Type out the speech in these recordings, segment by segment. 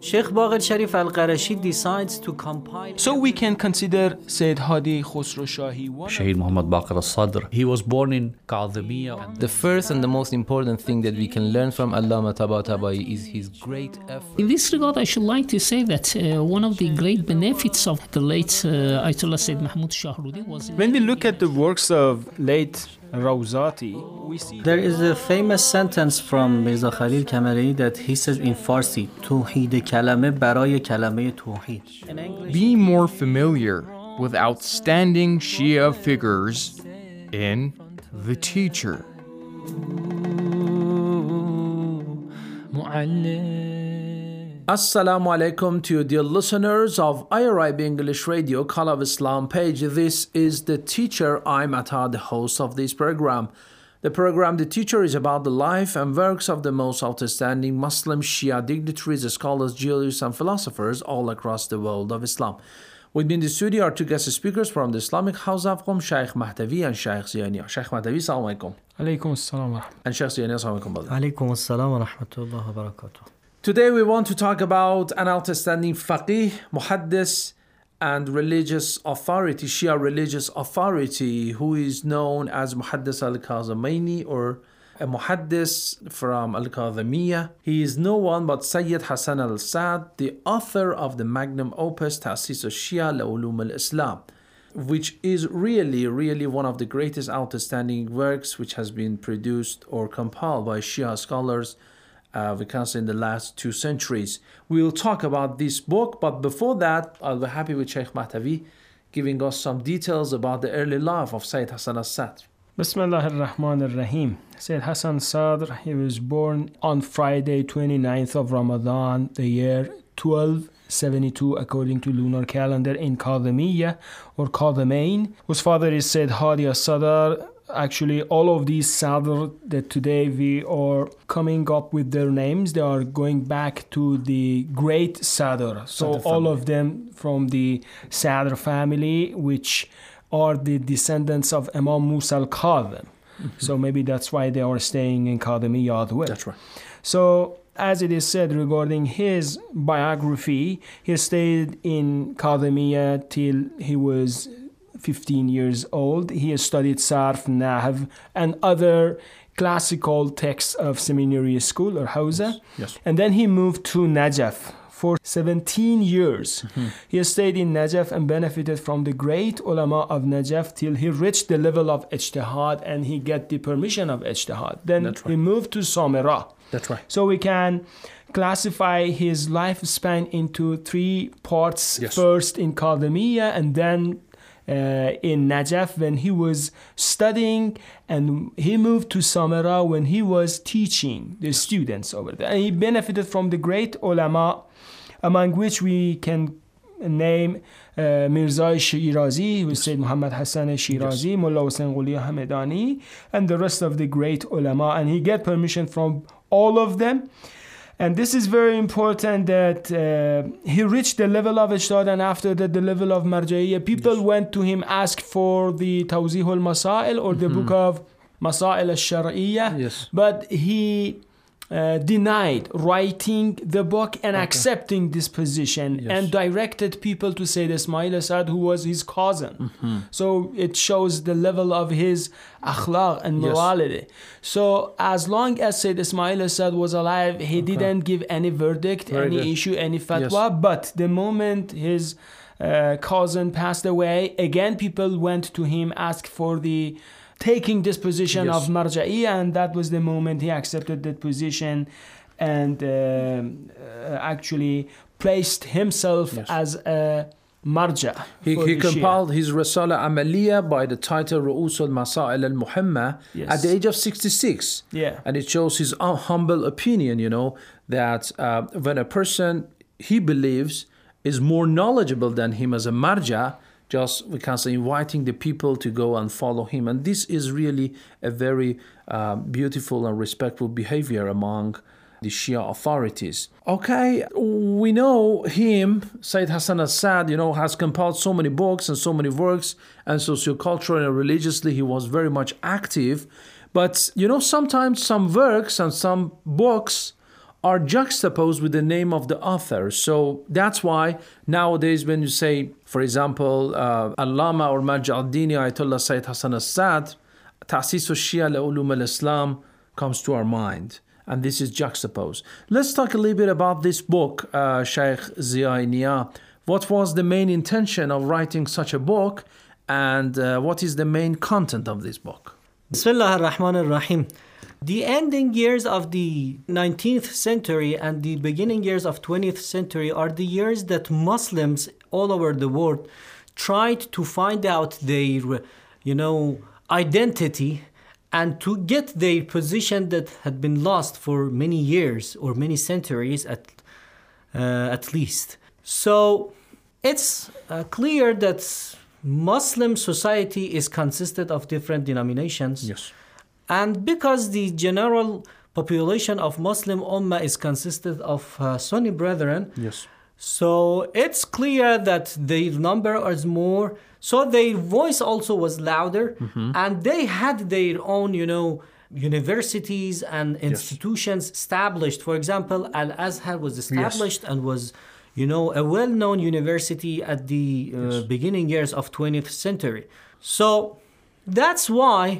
Sheikh Baqir Sharif Al-Qarashi decides to compile. So we can consider Sayyid Hadi Khosrow Shahi one. Shaheed Muhammad Baqir al-Sadr. He was born in Kadhimiya. The first and the most important thing that we can learn from Allama Tabatabai is his great effort. In this regard, I should like to say that one of the great benefits of the late Ayatollah Sayyid Mahmud Shahrudi was... When we look at the works of late Rawzati, we see... There is a famous sentence from Mirza Khalil Kamari that he says in Farsi, توحید کلمه برای کلمه توحید. Be more familiar with outstanding Shia figures in The Teacher. Assalamu alaikum to you, dear listeners of IRIB English Radio, Call of Islam page. This is The Teacher. I'm Atta, the host of this program. The program The Teacher is about the life and works of the most outstanding Muslim Shia dignitaries, scholars, jurists, and philosophers all across the world of Islam. With me in the studio are two guest speakers from the Islamic House of Qom, Shaykh Mahdavi and Shaykh Ziyani. Shaykh Mahdavi, assalamu alaikum. Alaikum assalam wa rahmatullah. And Shaykh Ziyani, assalamu alaikum, brother. Alaikum assalam wa rahmatullahi wa barakatuh. Today we want to talk about an outstanding faqih, muhaddis, and religious authority, Shia religious authority, who is known as Muhaddis al-Kazamaini, or a muhaddis from al-Kazamiyya. He is no one but Sayyid Hassan al-Sad, the author of the magnum opus Ta'sis al-Shia li-Ulum al-Islam, which is really one of the greatest outstanding works which has been produced or compiled by Shia scholars we can say in the last 2 centuries. We'll talk about this book, but before that, I'll be happy with Shaykh Mahdavi giving us some details about the early life of Sayyid Hassan al-Sadr. Bismillah ar-Rahman ar-Rahim. Sayyid Hassan al-Sadr, he was born on Friday, 29th of Ramadan, the year 1272 according to lunar calendar, in Kadhimiya or Kadhimain. His father is Sayyid Hadi al-Sadr. Actually, all of these Sadr that today we are coming up with their names, they are going back to the great Sadr. So all of them from the Sadr family, which are the descendants of Imam Musa al-Kadhim. So maybe that's why they are staying in Kadhimiya as well. That's right. So as it is said regarding his biography, he stayed in Kadhimiya till he was 15 years old. He studied Sarf, Nahv, and other classical texts of seminary school or Hawza. Yes. And then he moved to Najaf for 17 years. He stayed in Najaf and benefited from the great ulama of Najaf till he reached the level of ijtihad and he got the permission of ijtihad. Then he moved to Samira. That's right. So we can classify his lifespan into 3 parts. Yes. First in Kadhimiya and then in Najaf when he was studying, and he moved to Samara when he was teaching the students over there. And he benefited from the great ulama, among which we can name Mirza Shirazi, who is Sayyid Muhammad Hassan Shirazi, Mullah Hussain Quli Hamedani, and the rest of the great ulama. And he got permission from all of them. And this is very important that he reached the level of ijtihad, and after that the level of marja'iyya. People went to him, asked for the Tawzih al-Masail or the book of Masail al-Shar'iyya. Yes. But he denied writing the book and accepting this position, and directed people to Sayyid Ismail al-Sad, who was his cousin. So it shows the level of his akhlaq and morality. So as long as Sayyid Ismail al-Sad was alive, he didn't give any verdict, issue any fatwa. But the moment his cousin passed away, again people went to him, asked for the taking this position of marja'iyya, and that was the moment he accepted that position and actually placed himself as a marja. He compiled his Risala Amaliya by the title Ru'us al-Masail al-Muhimma at the age of 66. And it shows his humble opinion, that when a person he believes is more knowledgeable than him as a marja, just, we can say, inviting the people to go and follow him. And this is really a very beautiful and respectful behavior among the Shia authorities. Okay, we know him, Sayyid Hassan al-Sad, has compiled so many books and so many works, and socioculturally and religiously he was very much active. But, sometimes some works and some books are juxtaposed with the name of the author. So that's why nowadays when you say, for example, Allama or Marja al-Dini Ayatollah Sayyid Hassan al-Sad, Ta'sis al-Shia li-Ulum al-Islam comes to our mind. And this is juxtaposed. Let's talk a little bit about this book, Sheikh Ziya Nia. What was the main intention of writing such a book, and what is the main content of this book? Bismillah ar-Rahman ar-Rahim. The ending years of the 19th century and the beginning years of 20th century are the years that Muslims all over the world tried to find out their, identity and to get their position that had been lost for many years or many centuries at least. So it's clear that Muslim society is consisted of different denominations. Yes. And because the general population of Muslim Ummah is consisted of Sunni brethren, Yes. so it's clear that their number is more. So their voice also was louder, and they had their own, universities and institutions established. For example, Al-Azhar was established and was, a well-known university at the beginning years of 20th century. So that's why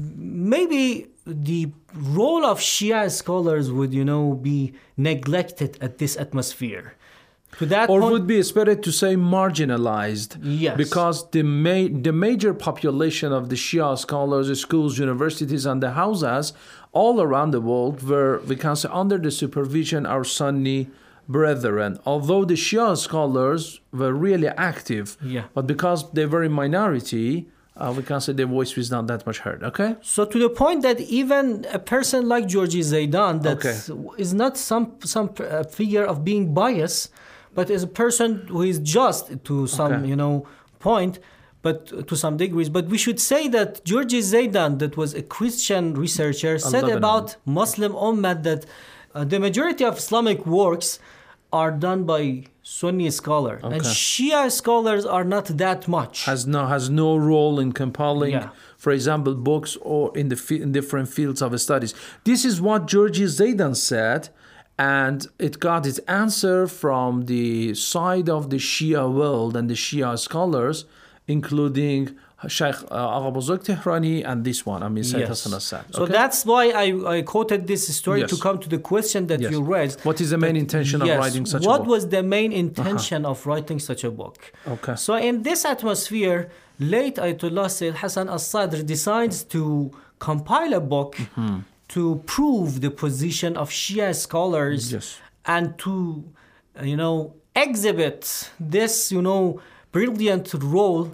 maybe the role of Shia scholars would, be neglected at this atmosphere. To that Or point, would be better to say marginalized. Yes. Because the major population of the Shia scholars, schools, universities, and the houses all around the world were, we can say, under the supervision of our Sunni brethren. Although the Shia scholars were really active, but because they were in minority, we can say their voice was not that much heard. Okay? So to the point that even a person like Georgi Zaidan, that is not some figure of being biased, but is a person who is just to some point, but to some degrees. But we should say that Georgi Zaidan, that was a Christian researcher, said about Muslim Ummah that the majority of Islamic works are done by Sunni scholars, and Shia scholars are not that much. Has no role in compiling, for example, books or in different fields of studies. This is what Georgi Zaidan said, and it got its answer from the side of the Shia world and the Shia scholars, including Sheikh Agha Buzurg Tehrani and this one, Sayyid Hassan al-Sad. So that's why I quoted this story to come to the question that you raised. What is the main intention of writing such a book? What was the main intention of writing such a book? Okay. So in this atmosphere, late Ayatollah Sayyid Hassan al-Sadr decides to compile a book to prove the position of Shia scholars and to, exhibit this, brilliant role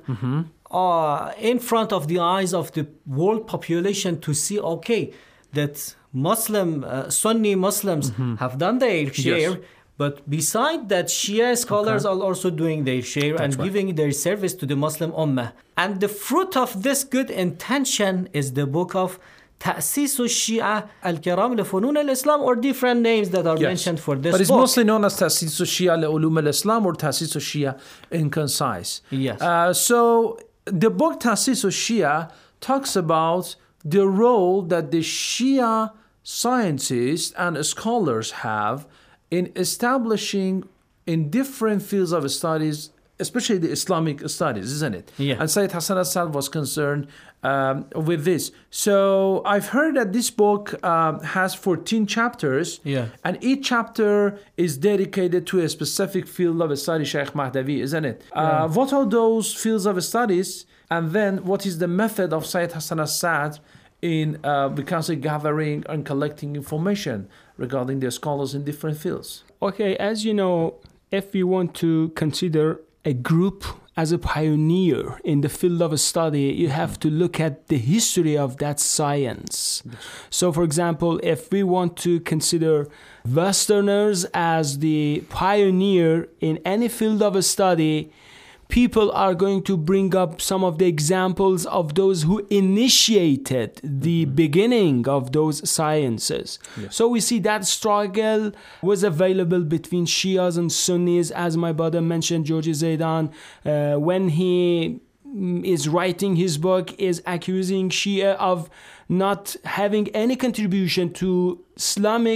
in front of the eyes of the world population to see, that Sunni Muslims have done their share, but beside that, Shia scholars are also doing their share and giving their service to the Muslim Ummah. And the fruit of this good intention is the book of Ta'sis al-Shia al-Kiram li-Funun al-Islam, or different names that are mentioned for this book. But it's mostly known as Ta'sis al-Shia li-Ulum al-Islam or Ta'sis al-Shia in concise. Yes. So the book Ta'sis al-Shia talks about the role that the Shia scientists and scholars have in establishing in different fields of studies, especially the Islamic studies, isn't it? Yeah. And Sayyid Hassan al-Sad was concerned with this. So I've heard that this book has 14 chapters, and each chapter is dedicated to a specific field of study, Sheikh Mahdavi, isn't it? What are those fields of studies? And then what is the method of Sayyid Hassan al-Sad in gathering and collecting information regarding the scholars in different fields? Okay, as you know, if we want to consider a group as a pioneer in the field of study, you have to look at the history of that science. So, for example, if we want to consider Westerners as the pioneer in any field of study, people are going to bring up some of the examples of those who initiated the beginning of those sciences. So we see that struggle was available between Shias and Sunnis, as my brother mentioned, Georgi Zaidan, when he is writing his book, is accusing Shia of not having any contribution to Islamic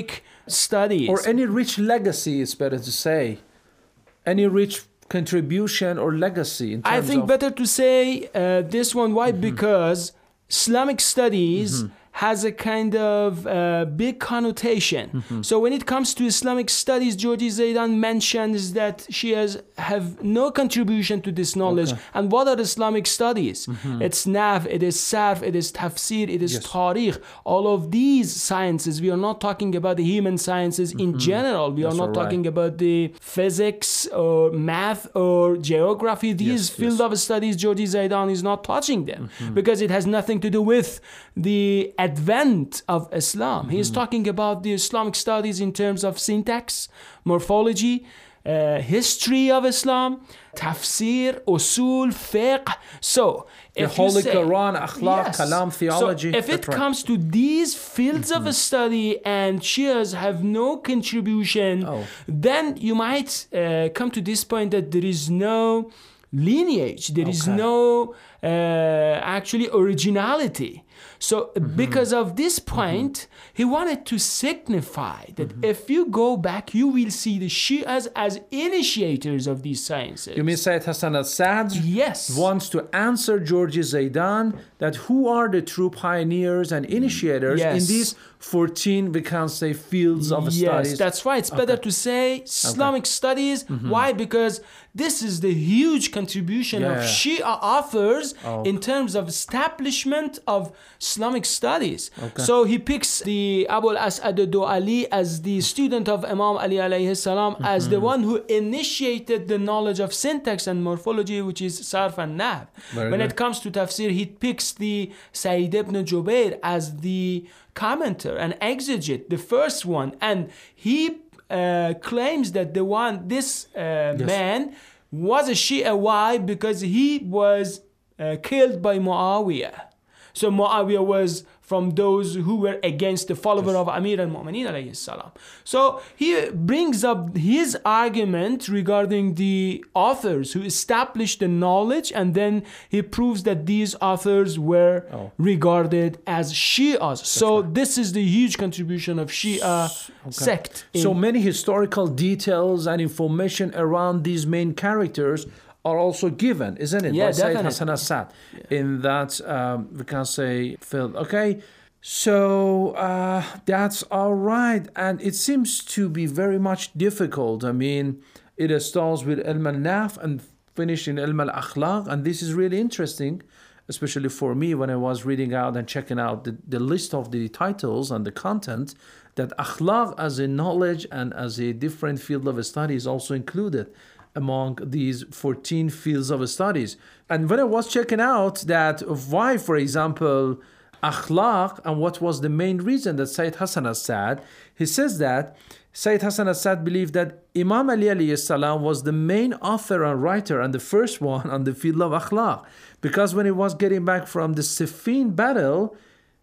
studies. Or any rich legacy, it's better to say. Any rich contribution or legacy in terms I think of... better to say this one. Why? Because Islamic studies has a kind of big connotation. So when it comes to Islamic studies, Georgie Zaidan mentions that Shias have no contribution to this knowledge. And what are Islamic studies? It's Nahw, it is Sarf, it is Tafsir, it is Tariq. All of these sciences, we are not talking about the human sciences in general. We are not talking about the physics or math or geography. These field of studies, Georgie Zaidan is not touching them because it has nothing to do with the advent of Islam. He is talking about the Islamic studies in terms of syntax, morphology, history of Islam, tafsir, usul, fiqh. So, the Holy Quran, akhlaq, kalam, theology. So if it comes to these fields of study and Shias have no contribution, then you might come to this point that there is no lineage, there is no actually originality. So because of this point, he wanted to signify that if you go back, you will see the Shias as initiators of these sciences. You mean Sayyid Hassan al-Saad wants to answer Georgie Zaidan that who are the true pioneers and initiators in these 14, we can say, fields of studies? Yes, that's right. It's better to say Islamic studies. Why? Because this is the huge contribution of Shia authors in terms of establishment of Islamic studies. So he picks the Abu al-As'ad ad-Du'ali as the student of Imam Ali alayhi salam, as the one who initiated the knowledge of syntax and morphology, which is Sarf and Nahw. When it comes to tafsir, he picks the Sayyid ibn Jubair as the commenter and exegete, the first one, and he claims that this man was a Shia. Why? Because he was killed by Muawiyah. So Muawiyah was from those who were against the follower of Amir al-Mu'mineen alayhi salam. So he brings up his argument regarding the authors who established the knowledge, and then he proves that these authors were regarded as Shias. So this is the huge contribution of Shia sect. So many historical details and information around these main characters are also given, isn't it? Yeah, by definitely. Sayyid Hassan al-Saad in that, we can say, field. Okay, so that's all right. And it seems to be very much difficult. I mean, it starts with Ilm al-Nahw and finished in Ilm al-Akhlaq. And this is really interesting, especially for me when I was reading out and checking out the list of the titles and the content, that Akhlaq as a knowledge and as a different field of study is also included among these 14 fields of studies. And when I was checking out that why, for example, akhlaq, and what was the main reason that Sayyid Hassan al-Saad, he says that Sayyid Hassan al-Saad believed that Imam Ali alayhi salam was the main author and writer and the first one on the field of akhlaq. Because when he was getting back from the Siffin battle,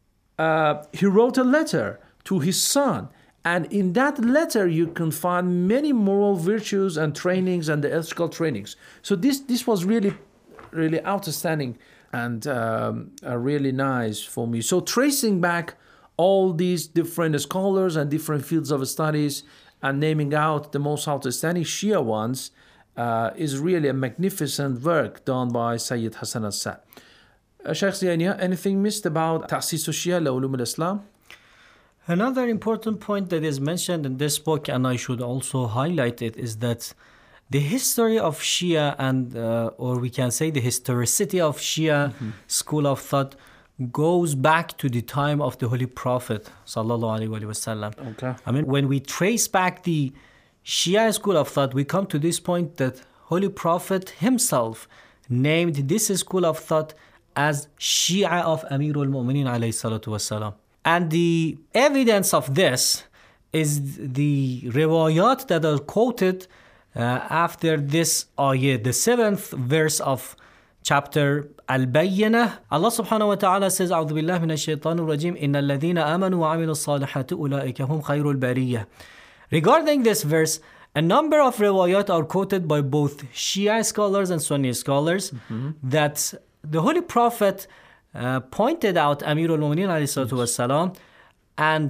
he wrote a letter to his son. And in that letter, you can find many moral virtues and trainings and the ethical trainings. So this was really, really outstanding and really nice for me. So tracing back all these different scholars and different fields of studies and naming out the most outstanding Shia ones is really a magnificent work done by Sayyid Hassan al-Saad. Sheikh Ziyania, anything missed about Ta'sis al-Shia li-Ulum al-Islam? Another important point that is mentioned in this book, and I should also highlight it, is that the history of Shia and, or we can say the historicity of Shia school of thought goes back to the time of the Holy Prophet sallallahu alaihi wasallam. Okay. I mean, when we trace back the Shia school of thought, we come to this point that Holy Prophet himself named this school of thought as Shia of Amirul Mu'mineen alayhi salatu wasalam. And the evidence of this is the riwayat that are quoted after this ayah, the 7th verse of chapter Al-Bayyinah. Allah subhanahu wa ta'ala says, أعوذ بالله من الشيطان الرجيم إن الذين آمنوا وعملوا الصالحات أولئك هم خير البرية. Regarding this verse, a number of riwayat are quoted by both Shia scholars and Sunni scholars that the Holy Prophet pointed out Amirul Mu'mineen alayhi salatu wasalam and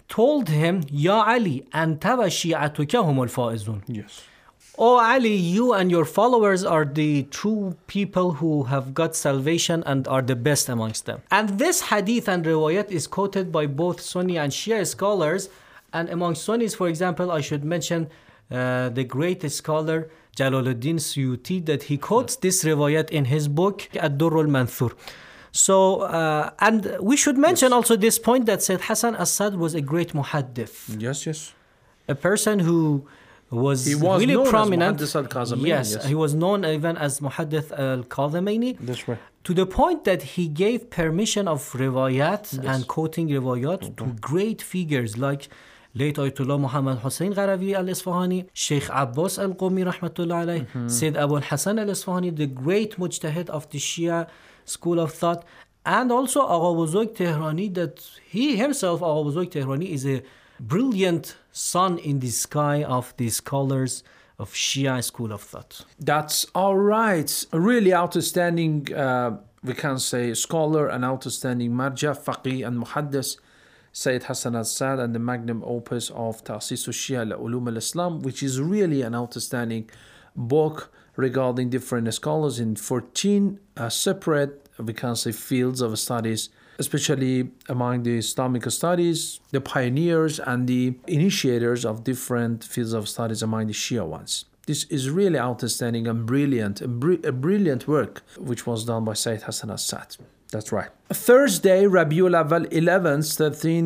told him, Ya Ali, anta wa shi'atuka humul faizun. Yes. Oh Ali, you and your followers are the true people who have got salvation and are the best amongst them. And this hadith and riwayat is quoted by both Sunni and Shia scholars. And among Sunnis, for example, I should mention the great scholar Jalaluddin Suyuti, that he quotes this riwayat in his book Ad-Durr al-Manthur. So, and we should mention also this point that Sayyid Hassan as-Sad was a great muhaddith. Yes. A person who was known really prominent. as Muhaddis al-Kazamaini. Yes, he was known even as Muhaddith al-Kazamaini. That's right. To the point that he gave permission of riwayat and quoting riwayat to great figures like late Ayatollah Muhammad Hussein Gharavi al-Isfahani, Sheikh Abbas al-Qumi rahmatullah alayh, Sayyid Abu al-Hasan al-Isfahani, the great mujtahid of the Shia school of thought, and also Agha Buzurg Tehrani, that he himself, Agha Buzurg Tehrani, is a brilliant sun in the sky of the scholars of Shia school of thought. That's all right. A really outstanding, we can say, scholar and outstanding marja, faqih and muhaddis, Sayyid Hassan as-Sad, and the magnum opus of Ta'sis al-Shia al-Ulum al-Islam, which is really an outstanding book regarding different scholars in 14 separate, we can say, fields of studies, especially among the Islamic studies, the pioneers and the initiators of different fields of studies among the Shia ones. This is really outstanding and brilliant, a brilliant work which was done by Sayyid Hassan as-Sad. That's right. Thursday, Rabiul Awwal 11th,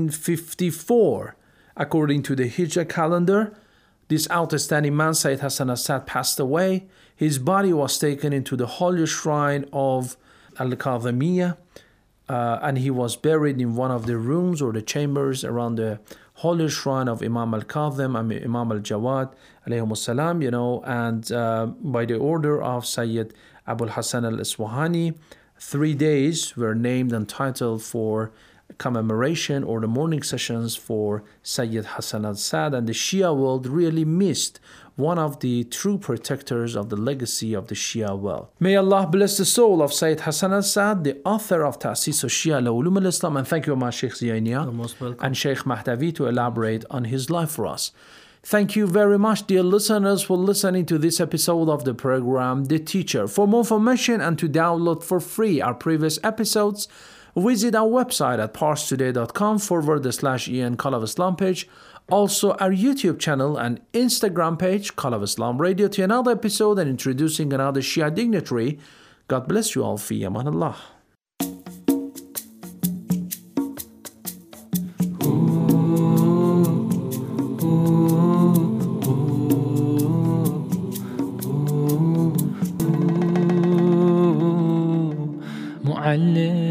1354, according to the Hijra calendar, this outstanding man, Sayyid Hassan as-Sad, passed away. His body was taken into the holy shrine of Al-Kazimiyya, and he was buried in one of the rooms or the chambers around the holy shrine of Imam al-Kazim and Imam al-Jawad alayhim salam, and by the order of Sayyid Abu al-Hasan al-Isfahani, 3 days were named and titled for commemoration or the morning sessions for Sayyid Hassan as-Sad, and the Shia world really missed one of the true protectors of the legacy of the Shia world. May Allah bless the soul of Sayyid Hassan as-Sad, the author of Ta'sis al-Shia al-Ulum al-Islam, and thank you, my Sheikh Ziyaniya and Sheikh Mahdavi, to elaborate on his life for us. Thank you very much, dear listeners, for listening to this episode of the program The Teacher. For more information and to download for free our previous episodes, visit our website at parstoday.com/En Call of Islam page. Also, our YouTube channel and Instagram page, Call of Islam Radio, to another episode and introducing another Shia dignitary. God bless you all. Fi aman Allah. معلم